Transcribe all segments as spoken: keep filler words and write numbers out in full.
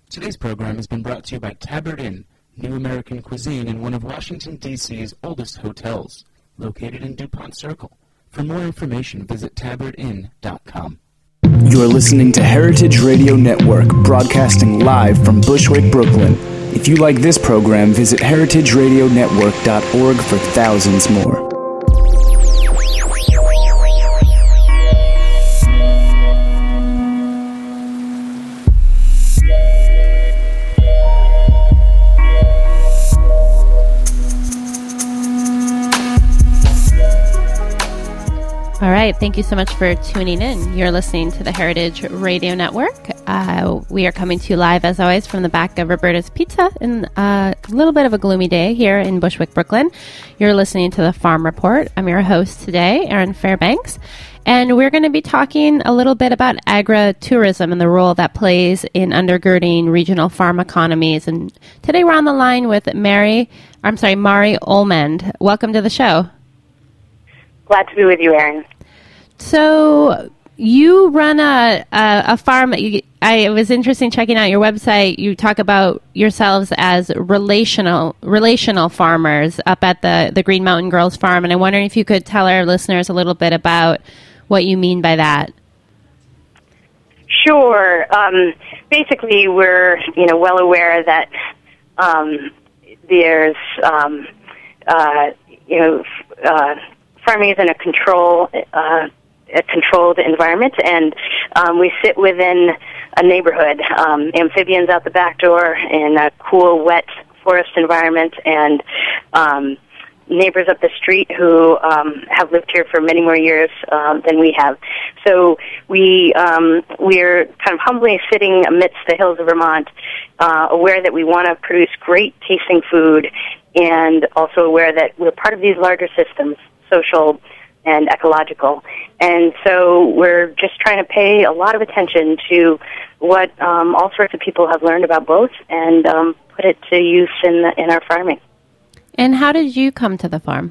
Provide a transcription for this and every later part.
Today's program has been brought to you by Tabard Inn, new American cuisine in one of Washington, D C's oldest hotels, located in DuPont Circle. For more information, visit tabard inn dot com. You're listening to Heritage Radio Network, broadcasting live from Bushwick, Brooklyn. If you like this program, visit heritage radio network dot org for thousands more. All right. Thank you so much for tuning in. You're listening to the Heritage Radio Network. Uh, we are coming to you live, as always, from the back of Roberta's Pizza in uh, a little bit of a gloomy day here in Bushwick, Brooklyn. You're listening to the Farm Report. I'm your host today, Erin Fairbanks. And we're going to be talking a little bit about agritourism and the role that plays in undergirding regional farm economies. And today we're on the line with Mary, I'm sorry, Mari Olmend. Welcome to the show. Glad to be with you, Erin. So you run a a, a farm. You, I, it was interesting checking out your website. You talk about yourselves as relational relational farmers up at the, the Green Mountain Girls Farm, and I'm wondering if you could tell our listeners a little bit about what you mean by that. Sure. Um, basically, we're you know well aware that um, there's um, uh, you know. Uh, Farming is in a control, uh, a controlled environment, and um, we sit within a neighborhood. Um, amphibians out the back door in a cool, wet forest environment, and um, neighbors up the street who um, have lived here for many more years um, than we have. So we um, we're kind of humbly sitting amidst the hills of Vermont, uh, aware that we want to produce great tasting food, and also aware that we're part of these larger systems, social and ecological. And so we're just trying to pay a lot of attention to what um, all sorts of people have learned about both and um, put it to use in, the, in our farming. And how did you come to the farm?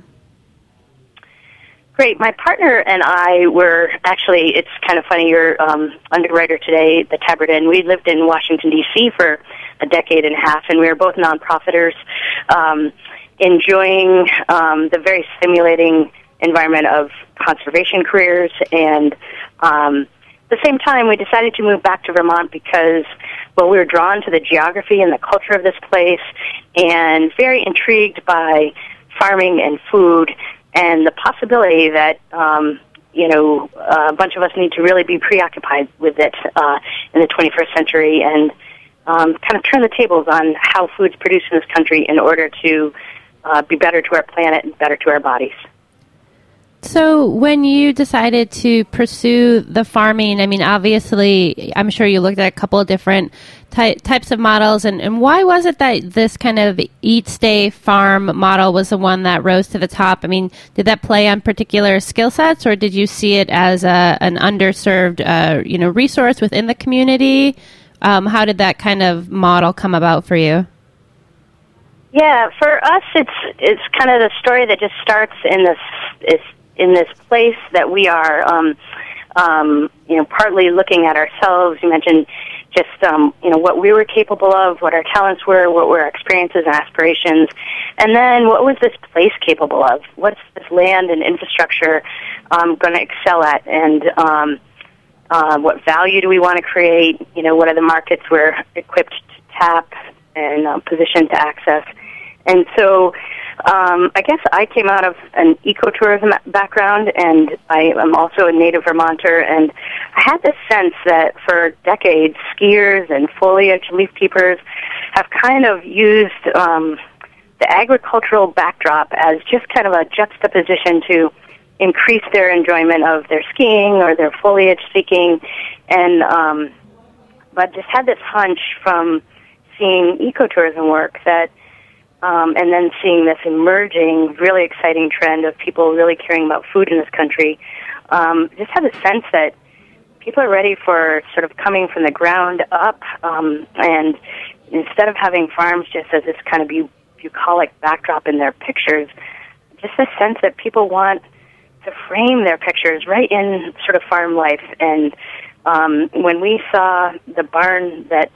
Great. My partner and I were actually, it's kind of funny, you're um, underwriter today at the Tabard Inn. We lived in Washington, D C for a decade and a half, and we were both nonprofiters, um, enjoying um, the very stimulating environment of conservation careers. And um, at the same time, we decided to move back to Vermont because, well, we were drawn to the geography and the culture of this place and very intrigued by farming and food and the possibility that, um, you know, a bunch of us need to really be preoccupied with it uh, in the twenty-first century and um, kind of turn the tables on how food's produced in this country in order to Uh, be better to our planet and better to our bodies. So when you decided to pursue the farming, I mean, obviously, I'm sure you looked at a couple of different ty- types of models. And, and why was it that this kind of eat, stay, farm model was the one that rose to the top? I mean, did that play on particular skill sets, or did you see it as a, an underserved, uh, you know, resource within the community? Um, how did that kind of model come about for you? Yeah, for us, it's it's kind of the story that just starts in this is in this place that we are, um, um, you know, partly looking at ourselves. You mentioned just um, you know what we were capable of, what our talents were, what were our experiences and aspirations, and then what was this place capable of? What's this land and infrastructure um, going to excel at, and um, uh, what value do we want to create? You know, what are the markets we're equipped to tap and uh, positioned to access? And so um, I guess I came out of an ecotourism background, and I am also a native Vermonter, and I had this sense that for decades, skiers and foliage leaf peepers have kind of used um, the agricultural backdrop as just kind of a juxtaposition to increase their enjoyment of their skiing or their foliage seeking, and um, but just had this hunch from seeing ecotourism work that Um, and then seeing this emerging, really exciting trend of people really caring about food in this country, um, just had a sense that people are ready for sort of coming from the ground up, um, and instead of having farms just as this kind of bu- bucolic backdrop in their pictures, just a sense that people want to frame their pictures right in sort of farm life. And um, when we saw the barn that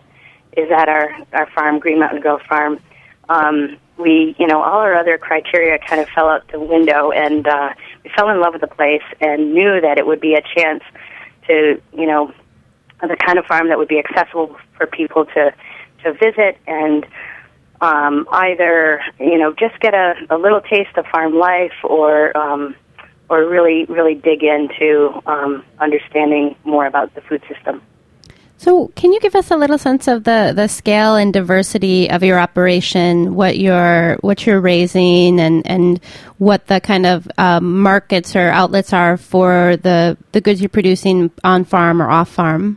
is at our, our farm, Green Mountain Grove Farm. Um, we, you know, all our other criteria kind of fell out the window, and uh, we fell in love with the place and knew that it would be a chance to, you know, the kind of farm that would be accessible for people to, to visit and um, either, you know, just get a, a little taste of farm life or um, or really, really dig into um, understanding more about the food system. So can you give us a little sense of the, the scale and diversity of your operation, what you're what you're raising, and, and what the kind of um, markets or outlets are for the, the goods you're producing on farm or off farm?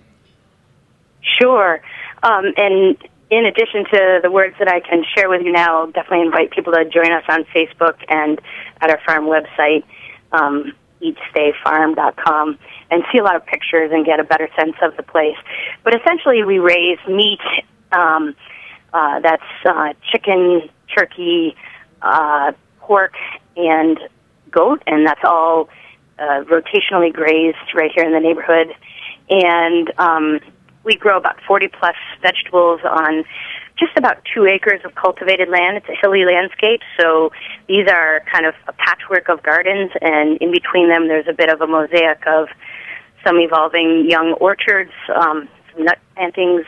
Sure. Um, and in addition to the words that I can share with you now, I'll definitely invite people to join us on Facebook and at our farm website, um, eat stay farm dot com, and see a lot of pictures and get a better sense of the place. But essentially, we raise meat um, uh, that's uh, chicken, turkey, uh, pork, and goat, and that's all uh, rotationally grazed right here in the neighborhood. And um, we grow about forty plus vegetables on just about two acres of cultivated land. It's a hilly landscape, so these are kind of a patchwork of gardens, and in between them there's a bit of a mosaic of some evolving young orchards, um, some nut plantings,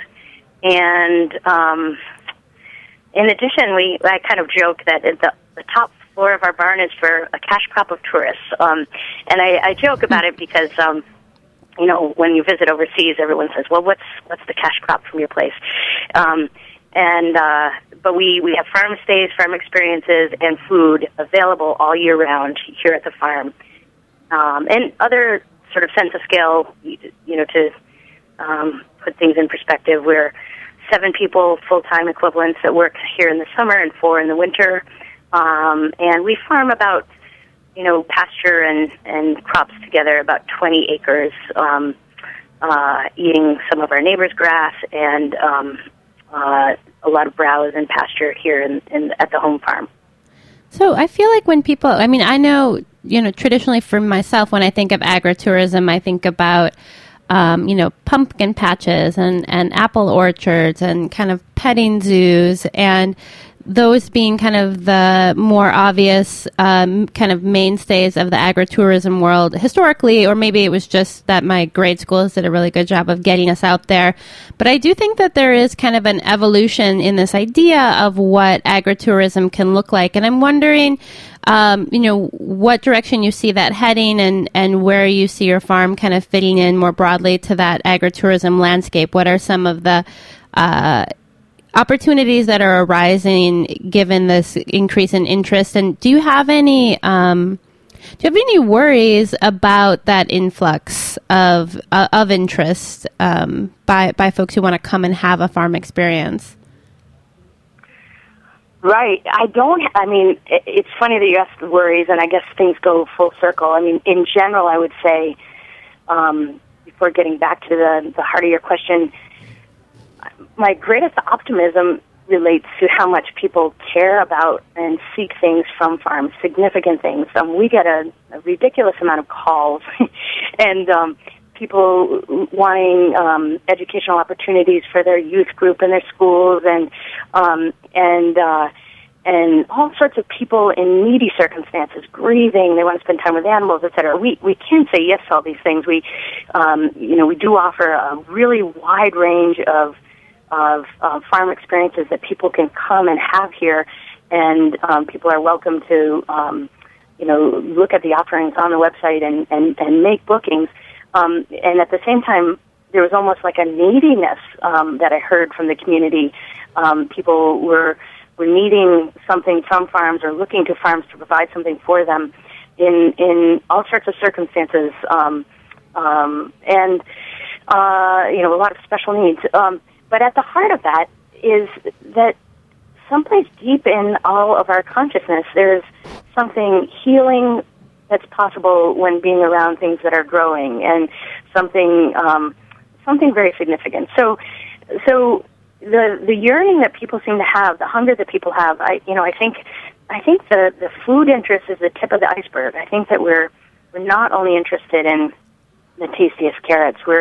and um, in addition, we I kind of joke that the, the top floor of our barn is for a cash crop of tourists, um, and I, I joke about it because um, you know, when you visit overseas, everyone says, "Well, what's what's the cash crop from your place?" Um, and uh, but we, we have farm stays, farm experiences, and food available all year round here at the farm. Um, and other sort of sense of scale, you know, to um, put things in perspective, we're seven people full-time equivalents that work here in the summer and four in the winter. Um, and we farm about, you know, pasture and, and crops together, about twenty acres, um, uh, eating some of our neighbors' grass and um, uh, a lot of browse and pasture here in, in, at the home farm. So I feel like when people, I mean, I know, you know, traditionally for myself, when I think of agritourism, I think about, um, you know, pumpkin patches and, and apple orchards and kind of petting zoos, and those being kind of the more obvious um, kind of mainstays of the agritourism world historically, or maybe it was just that my grade schools did a really good job of getting us out there. But I do think that there is kind of an evolution in this idea of what agritourism can look like. And I'm wondering, um, you know, what direction you see that heading, and, and where you see your farm kind of fitting in more broadly to that agritourism landscape. What are some of the uh opportunities that are arising given this increase in interest? And do you have any um, do you have any worries about that influx of uh, of interest um, by by folks who want to come and have a farm experience? Right. I don't. I mean, it's funny that you asked the worries, and I guess things go full circle. I mean, in general, I would say, um, before getting back to the the heart of your question, my greatest optimism relates to how much people care about and seek things from farms, significant things. Um, we get a, a ridiculous amount of calls and um, people wanting um, educational opportunities for their youth group in their schools, and um, and uh, and all sorts of people in needy circumstances, grieving. They want to spend time with animals, et cetera. We we can say yes to all these things. We um, you know we do offer a really wide range of of uh, farm experiences that people can come and have here, and um, people are welcome to, um, you know, look at the offerings on the website and, and, and make bookings. Um, and at the same time, there was almost like a neediness um, that I heard from the community. Um, people were were needing something from farms or looking to farms to provide something for them in in all sorts of circumstances, um, um, and uh, you know, a lot of special needs. Um, But at the heart of that is that someplace deep in all of our consciousness, there's something healing that's possible when being around things that are growing, and something um, something very significant. So, so the the yearning that people seem to have, the hunger that people have, I you know, I think I think the the food interest is the tip of the iceberg. I think that we're we're not only interested in the tastiest carrots. We're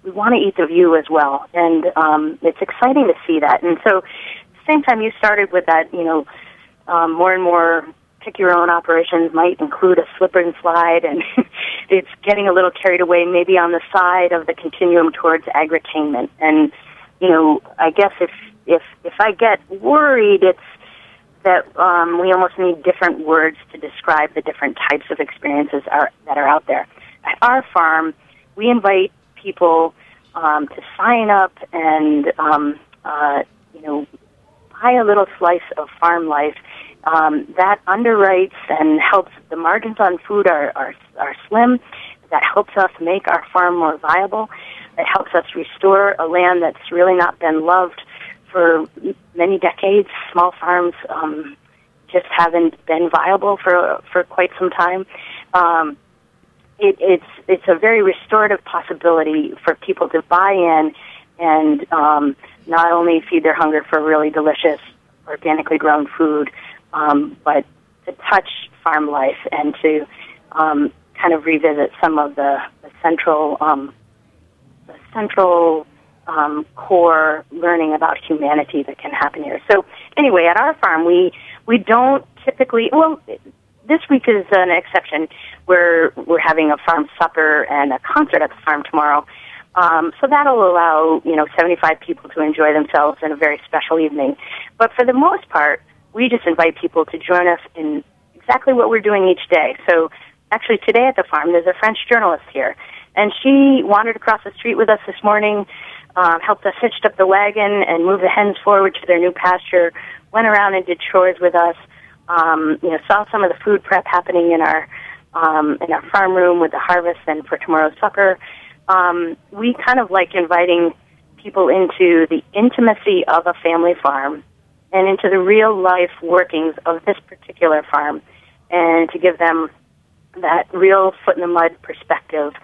we want to eat the view as well. And um, it's exciting to see that. And so, at the same time, you started with that, you know, um, more and more pick your own operations might include a slip and slide, and it's getting a little carried away maybe on the side of the continuum towards agritainment. And, you know, I guess if if if I get worried, it's that um, we almost need different words to describe the different types of experiences are, that are out there. At our farm, we invite people um, to sign up and, um, uh, you know, buy a little slice of farm life. Um, that underwrites and helps. The margins on food are, are are slim. That helps us make our farm more viable. It helps us restore a land that's really not been loved for many decades. Small farms um, just haven't been viable for for quite some time. Um, it, it's it's a very restorative possibility for people to buy in and um, not only feed their hunger for really delicious, organically grown food, Um, but to touch farm life and to um, kind of revisit some of the, the central, um, the central um, core learning about humanity that can happen here. So anyway, at our farm, we we don't typically. Well, this week is an exception. We're we're having a farm supper and a concert at the farm tomorrow. Um, so that'll allow you know seventy-five people to enjoy themselves in a very special evening. But for the most part, we just invite people to join us in exactly what we're doing each day. So actually today at the farm, there's a French journalist here, and she wandered across the street with us this morning, um, helped us hitch up the wagon and move the hens forward to their new pasture, went around and did chores with us, um, you know, saw some of the food prep happening in our um, in our farm room with the harvest and for tomorrow's supper. Um, we kind of like inviting people into the intimacy of a family farm and into the real-life workings of this particular farm, and to give them that real foot-in-the-mud perspective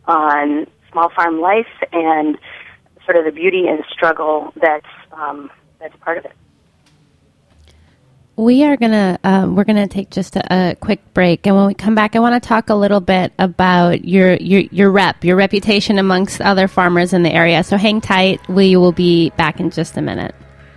on small farm life and sort of the beauty and struggle that's um, that's part of it. We are gonna uh, we're gonna take just a, a quick break, and when we come back, I want to talk a little bit about your your your rep, your reputation amongst other farmers in the area. So hang tight. We will be back in just a minute.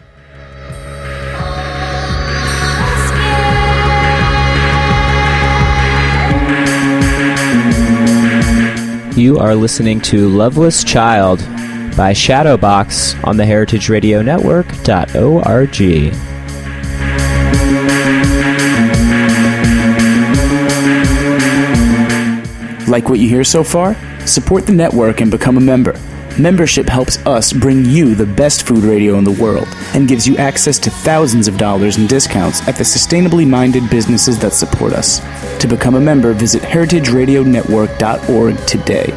You are listening to Loveless Child by Shadowbox on the heritage radio network dot org. Like what you hear so far? Support the network and become a member. Membership helps us bring you the best food radio in the world and gives you access to thousands of dollars in discounts at the sustainably minded businesses that support us. To become a member, visit heritage radio network dot org today.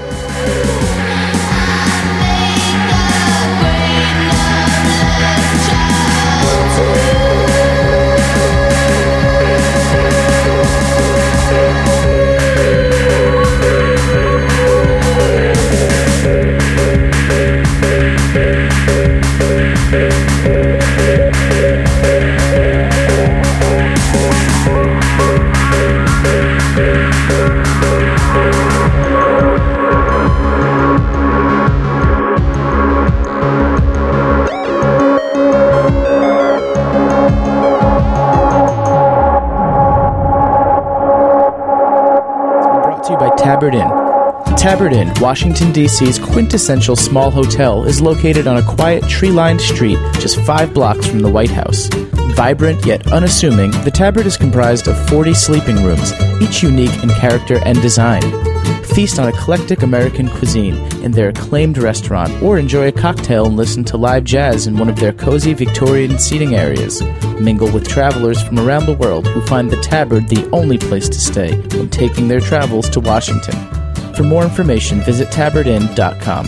Tabard Inn. Tabard Inn, Washington, D C's quintessential small hotel, is located on a quiet, tree-lined street just five blocks from the White House. Vibrant yet unassuming, the Tabard is comprised of forty sleeping rooms, each unique in character and design. Feast on eclectic American cuisine in their acclaimed restaurant, or enjoy a cocktail and listen to live jazz in one of their cozy Victorian seating areas. Mingle with travelers from around the world who find the Tabard the only place to stay when taking their travels to Washington. For more information, visit tabard inn dot com.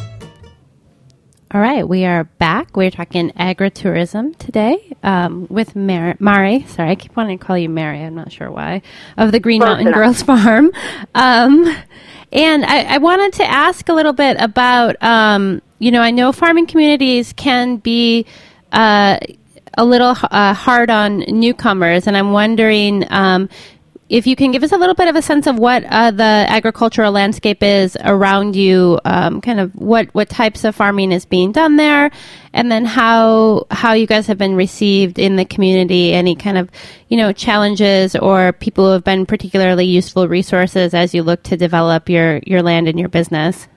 All right, we are back. We're talking agritourism today um, with Mar- Mari. Sorry, I keep wanting to call you Mary. I'm not sure why. Of the Green Close Mountain enough. Girls Farm. Um, and I, I wanted to ask a little bit about, um, you know, I know farming communities can be uh, a little uh, hard on newcomers, and I'm wondering, um, if you can give us a little bit of a sense of what uh, the agricultural landscape is around you, um, kind of what, what types of farming is being done there, and then how how you guys have been received in the community, any kind of, you know, challenges or people who have been particularly useful resources as you look to develop your, your land and your business.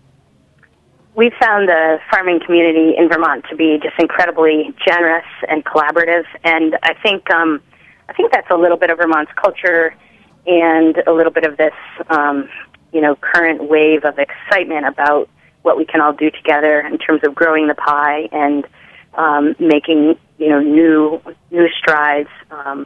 We found the farming community in Vermont to be just incredibly generous and collaborative, and I think um, I think that's a little bit of Vermont's culture and a little bit of this, um, you know, current wave of excitement about what we can all do together in terms of growing the pie and um, making, you know, new new strides um,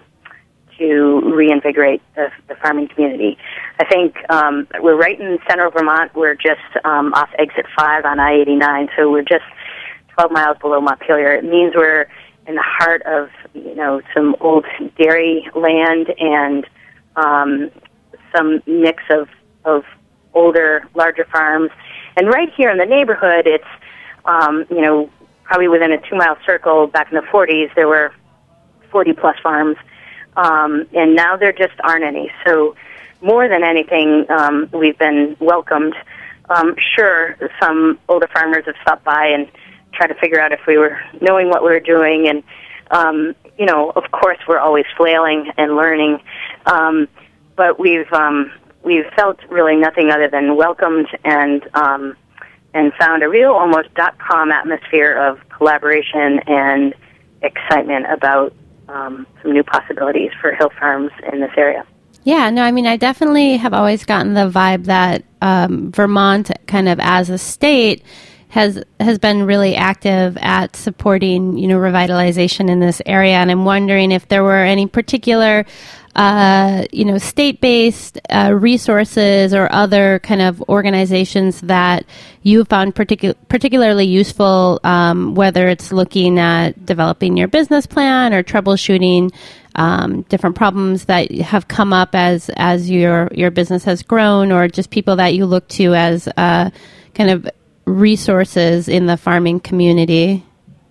to reinvigorate the, the farming community. I think um, we're right in central Vermont. We're just um, off exit five on I eighty-nine, so we're just twelve miles below Montpelier. It means we're in the heart of, you know, some old dairy land and um, some mix of, of older, larger farms. And right here in the neighborhood, it's, um, you know, probably within a two-mile circle. Back in the forties, there were forty-plus farms, um, and now there just aren't any. So more than anything, um, we've been welcomed. Um, sure, some older farmers have stopped by and try to figure out if we were knowing what we were doing. And, um, you know, of course, we're always flailing and learning. Um, but we've um, we've felt really nothing other than welcomed and um, and found a real almost dot-com atmosphere of collaboration and excitement about um, some new possibilities for hill farms in this area. Yeah, no, I mean, I definitely have always gotten the vibe that um, Vermont, kind of as a state, has has been really active at supporting, you know, revitalization in this area. And I'm wondering if there were any particular, uh, you know, state-based uh, resources or other kind of organizations that you found particu- particularly useful, um, whether it's looking at developing your business plan or troubleshooting um, different problems that have come up as as your your business has grown, or just people that you look to as uh, kind of resources in the farming community.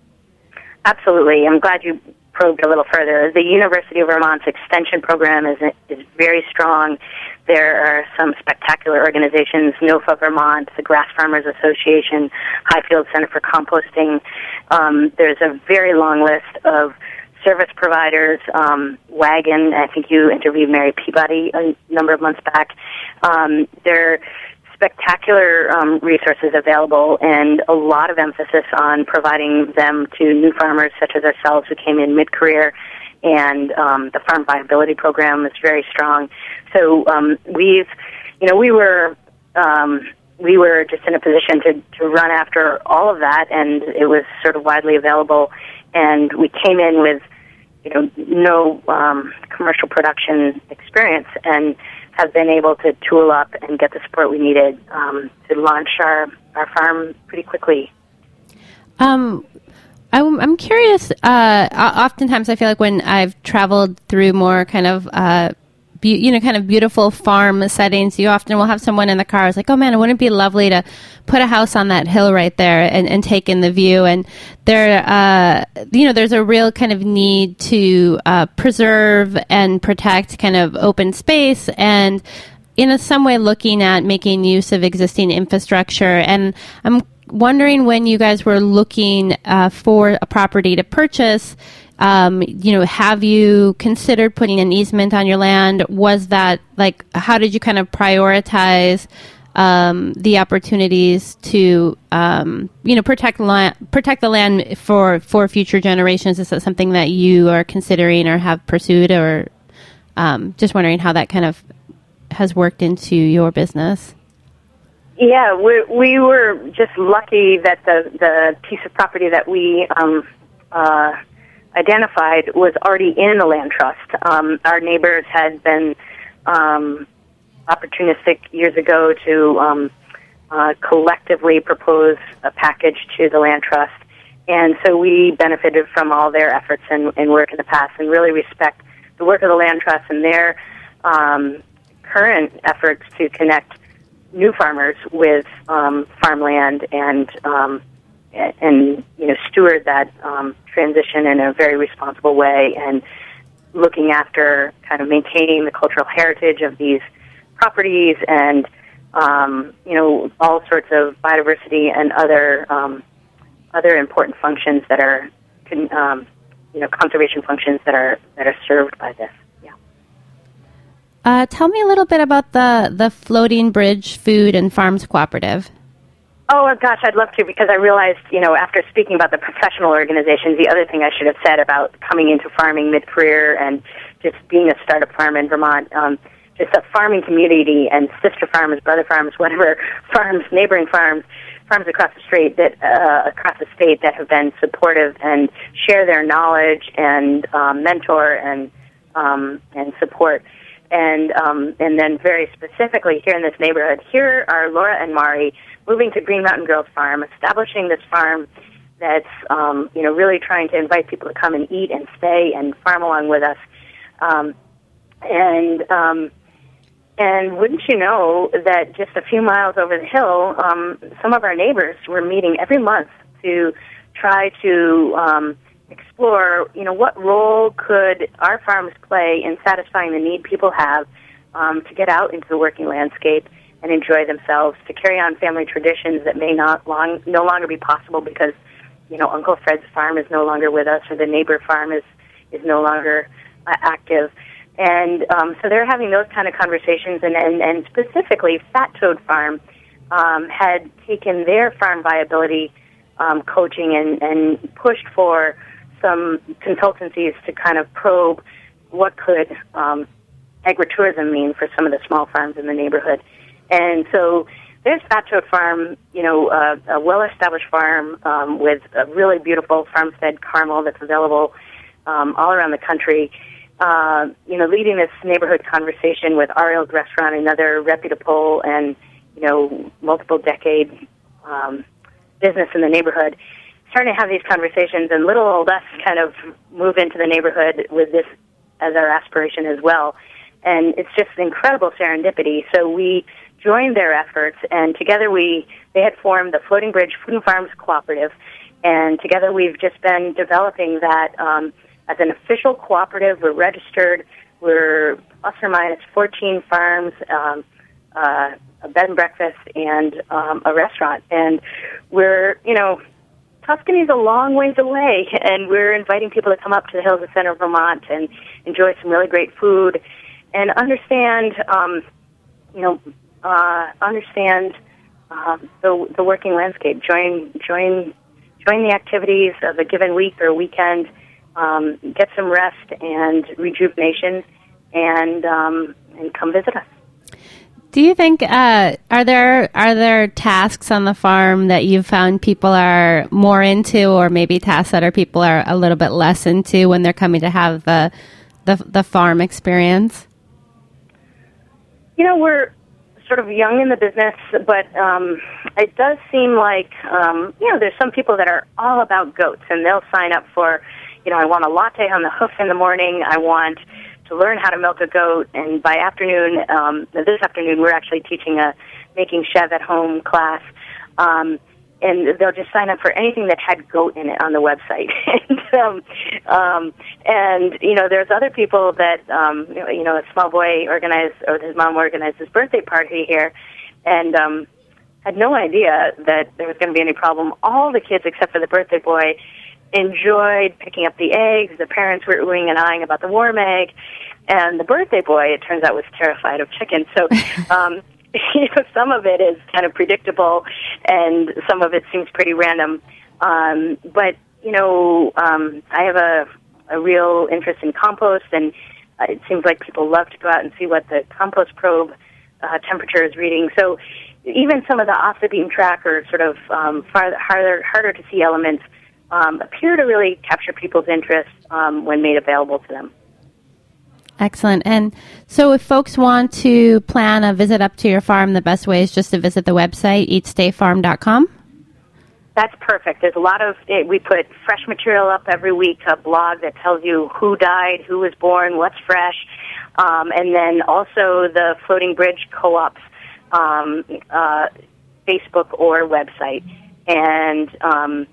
Absolutely. I'm glad you probed a little further. The University of Vermont's extension program is is very strong. There are some spectacular organizations, NOFA Vermont, the Grass Farmers Association, Highfield Center for Composting. Um, there's a very long list of service providers, um, Wagon. I think you interviewed Mary Peabody a number of months back. Um, there spectacular um, resources available, and a lot of emphasis on providing them to new farmers such as ourselves who came in mid-career, and um, the Farm Viability Program is very strong. So um, we've, you know, we were um, we were just in a position to, to run after all of that, and it was sort of widely available, and we came in with, you know, no um, commercial production experience, and have been able to tool up and get the support we needed um, to launch our, our farm pretty quickly. Um, I'm, I'm curious, uh, oftentimes I feel like when I've traveled through more kind of, uh, be, you know, kind of beautiful farm settings, you often will have someone in the car who's like, oh man, wouldn't it be lovely to put a house on that hill right there and, and take in the view. And there, uh, you know, there's a real kind of need to uh, preserve and protect kind of open space, and in a, some way looking at making use of existing infrastructure. And I'm wondering, when you guys were looking uh, for a property to purchase, Um, you know, have you considered putting an easement on your land? Was that, like, how did you kind of prioritize um, the opportunities to, um, you know, protect land, protect the land for, for future generations? Is that something that you are considering or have pursued, or um, just wondering how that kind of has worked into your business? Yeah, we we were just lucky that the, the piece of property that we um, uh, identified was already in the land trust. Um, our neighbors had been um, opportunistic years ago to um, uh, collectively propose a package to the land trust, and so we benefited from all their efforts and, and work in the past, and really respect the work of the land trust and their um, current efforts to connect new farmers with um, farmland and um, and you know steward that um, transition in a very responsible way, and looking after kind of maintaining the cultural heritage of these properties and, um, you know, all sorts of biodiversity and other um, other important functions that are, um, you know, conservation functions that are that are served by this. Yeah. Uh, tell me a little bit about the, the Floating Bridge Food and Farms Cooperative. Oh, gosh, I'd love to, because I realized, you know, after speaking about the professional organizations, the other thing I should have said about coming into farming mid-career and just being a startup farm in Vermont, um, just a farming community and sister farms, brother farms, whatever farms, neighboring farms, farms across the state that uh, across the state that have been supportive and share their knowledge and um, mentor and um, and support. And um, and then very specifically here in this neighborhood, here are Laura and Mari moving to Green Mountain Girls Farm, establishing this farm that's um, you know really trying to invite people to come and eat and stay and farm along with us. Um, and um, and wouldn't you know that just a few miles over the hill, um, some of our neighbors were meeting every month to try to um, explore, you know, what role could our farms play in satisfying the need people have um, to get out into the working landscape and enjoy themselves, to carry on family traditions that may not long no longer be possible because, you know, Uncle Fred's farm is no longer with us or the neighbor farm is, is no longer uh, active. And um, so they're having those kind of conversations, and, and, and specifically Fat Toad Farm um, had taken their farm viability um, coaching and, and pushed for some consultancies to kind of probe what could um, agritourism mean for some of the small farms in the neighborhood. And so there's Fat Toad Farm, you know, uh, a well-established farm um, with a really beautiful farm-fed caramel that's available um, all around the country. Uh, you know, leading this neighborhood conversation with Ariel's Restaurant, another reputable and, you know, multiple decade um, business in the neighborhood, starting to have these conversations, and little old us kind of move into the neighborhood with this as our aspiration as well. And it's just incredible serendipity. So we joined their efforts, and together we, they had formed the Floating Bridge Food and Farms Cooperative, and together we've just been developing that um, as an official cooperative. We're registered. We're plus or minus fourteen farms, um, uh, a bed and breakfast, and um, a restaurant. And we're, you know, Tuscany's a long ways away, and we're inviting people to come up to the hills of center of Vermont and enjoy some really great food and understand, um, you know, uh, understand uh, the the working landscape. Join, join, join the activities of a given week or weekend. Um, get some rest and rejuvenation, and um, and come visit us. Do you think uh, are there are there tasks on the farm that you've found people are more into, or maybe tasks that are people are a little bit less into when they're coming to have the the, the farm experience? You know, we're sort of young in the business, but um, it does seem like um, you know there's some people that are all about goats, and they'll sign up for, you know, I want a latte on the hoof in the morning. I want to learn how to milk a goat. And by afternoon, um, this afternoon, we're actually teaching a making chev at home class. Um, and they'll just sign up for anything that had goat in it on the website. and, um, um, and, you know, there's other people that, um, you know, a small boy organized, or his mom organized his birthday party here, and um, had no idea that there was going to be any problem. All the kids, except for the birthday boy, enjoyed picking up the eggs. The parents were oohing and eyeing about the warm egg. And the birthday boy, it turns out, was terrified of chicken. So, um, you know, some of it is kind of predictable, and some of it seems pretty random. Um, but, you know, um, I have a, a real interest in compost, and uh, it seems like people love to go out and see what the compost probe uh, temperature is reading. So even some of the off-the-beam track or sort of um, farther, harder, harder to see elements Um, appear to really capture people's interest um, when made available to them. Excellent. And so if folks want to plan a visit up to your farm, the best way is just to visit the website, eat stay farm dot com? That's perfect. There's a lot of, it, we put fresh material up every week, a blog that tells you who died, who was born, what's fresh, um, and then also the Floating Bridge Co-op's um, uh, Facebook or website. And um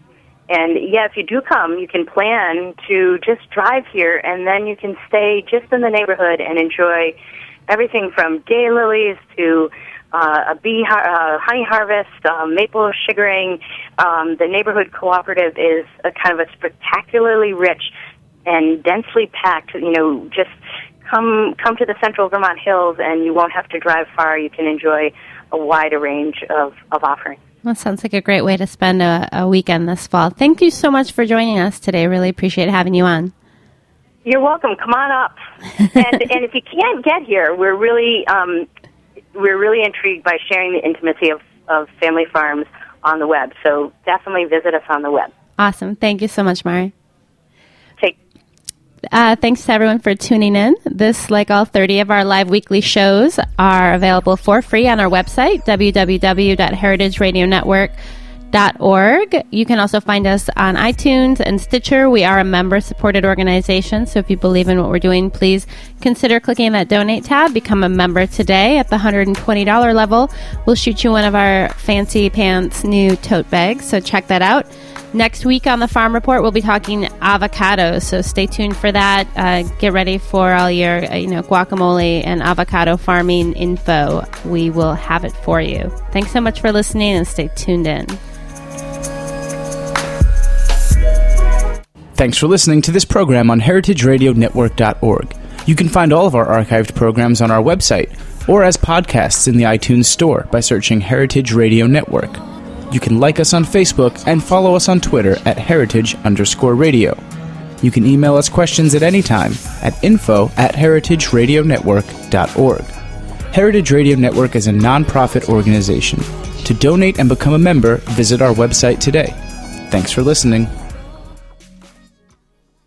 And yeah, if you do come, you can plan to just drive here, and then you can stay just in the neighborhood and enjoy everything from daylilies to uh, a bee har- uh, honey harvest, uh, maple sugaring. Um, the neighborhood cooperative is a kind of a spectacularly rich and densely packed. You know, just come come to the Central Vermont Hills, and you won't have to drive far. You can enjoy a wider range of, of offerings. That sounds like a great way to spend a, a weekend this fall. Thank you so much for joining us today. Really appreciate having you on. You're welcome. Come on up. and and if you can't get here, we're really um, we're really intrigued by sharing the intimacy of, of family farms on the web. So definitely visit us on the web. Awesome. Thank you so much, Mari. Take Uh, thanks to everyone for tuning in. This, like all thirty of our live weekly shows, are available for free on our website, w w w dot heritage radio network dot org. You can also find us on iTunes and Stitcher. We are a member-supported organization, so if you believe in what we're doing, please consider clicking that donate tab. Become a member today at the one hundred twenty dollars level. We'll shoot you one of our fancy pants new tote bags, so check that out. Next week on the Farm Report, we'll be talking avocados, so stay tuned for that. Uh, get ready for all your uh, you know, guacamole and avocado farming info. We will have it for you. Thanks so much for listening, and stay tuned in. Thanks for listening to this program on heritage radio network dot org. You can find all of our archived programs on our website or as podcasts in the iTunes Store by searching Heritage Radio Network. You can like us on Facebook and follow us on Twitter at heritage underscore radio. You can email us questions at any time at info at heritage radio network dot org. Heritage Radio Network is a non-profit organization. To donate and become a member, visit our website today. Thanks for listening.